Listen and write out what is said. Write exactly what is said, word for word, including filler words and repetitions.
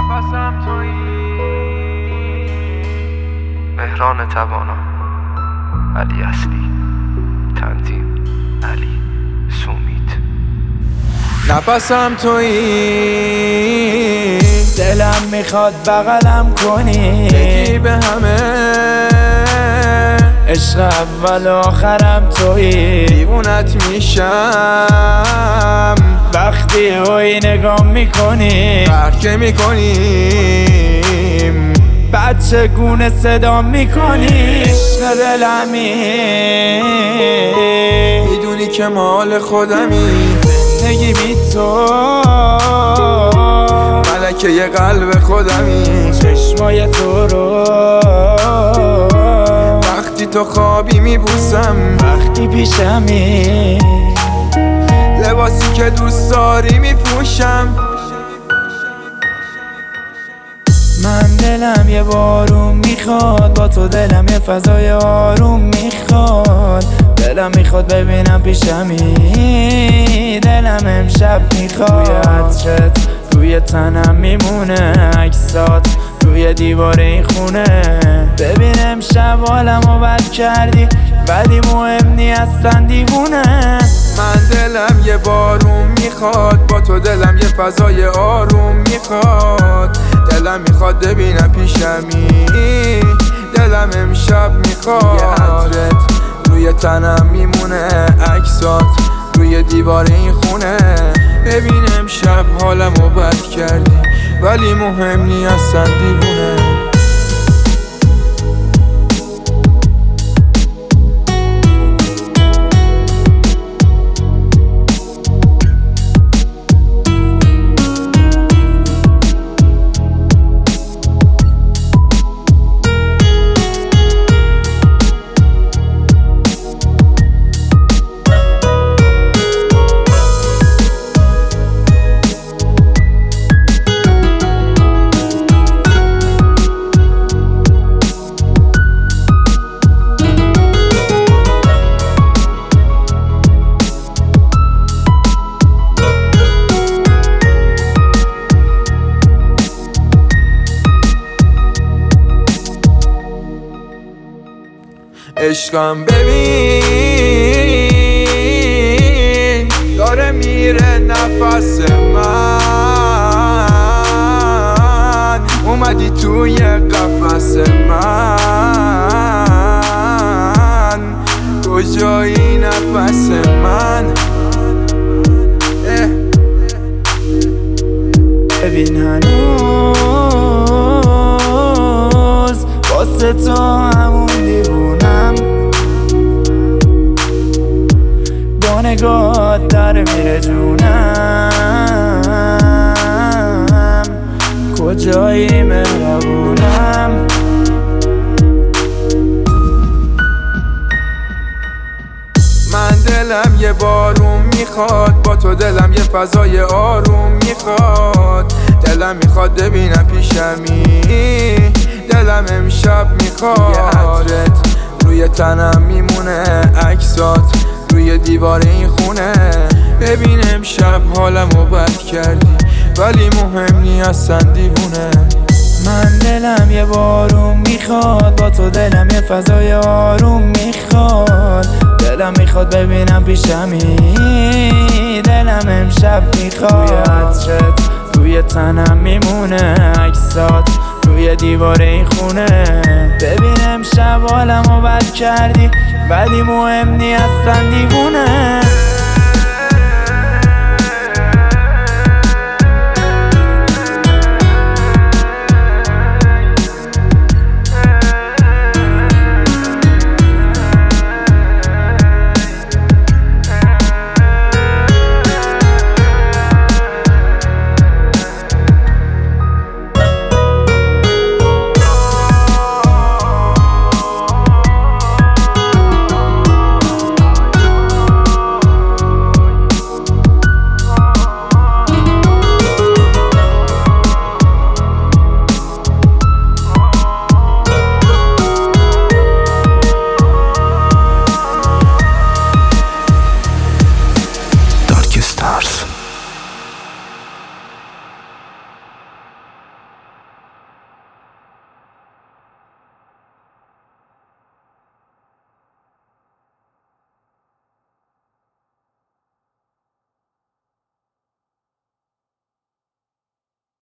نفسم تویی. مهران توانا، علی اصلی، تنظیم علی سومیت. نفسم تویی، دلم میخواد بغلم کنی، بگی به همه عشق اول و آخرم تویی. دیوونت میشم وقتی اوی نگاه میکنی، فرق که میکنیم بعد چگونه صدا میکنی. عشق دلمی، میدونی که مال خودمی. زندگی بی تو، ملکه ی قلب خودمی. چشمای تو رو وقتی تو خوابی میبوسم، وقتی پیشمی لباسی که دوست داری میپوشم. من دلم یه بارون میخواد، با تو دلم یه فضای آروم میخواد. دلم میخواد ببینم پیشمی، دلم امشب میخواد روی عطرت روی تنم میمونه، عکسات روی دیوار این خونه. ببین امشب حالمو بد کردی ولی مهم نی اصلا دیوونه. من دلم یه بارون میخواد، با تو دلم یه فضای آروم میخواد. دلم میخواد ببینم پیشمی، دلم امشب میخواد یه عطرت روی تنم میمونه، عکسات روی دیوار این خونه. ببین امشب حالمو بد کردی ولی مهم نی اصلا دیوونه. عشقم ببین داره میره نفس من، اومدی توی قفس من. کجایی نفس من؟ اه. ببین هنوز واسه تو همون دیوونم، با نگاهت در میره جونم. کجایی مهربونم؟ من دلم یه بارون میخواد، با تو دلم یه فضای آروم میخواد. دلم میخواد ببینم پیشمی، دلم امشب میخواد یه عطرت روی تنم میمونه، عکسات روی دیوار این خونه. ببین امشب حالمو بد کردی ولی مهم نی اصلا دیوونه. من دلم یه بارون میخواد، با تو دلم یه فضای آروم میخواد. دلم میخواد ببینم پیشمی، دلم امشب میخواد روی عطرت روی تنم میمونه، عکسات روی دیوار این خونه. ببین امشب حالمو بد کردی ولی مهم نی اصلا دیوونه.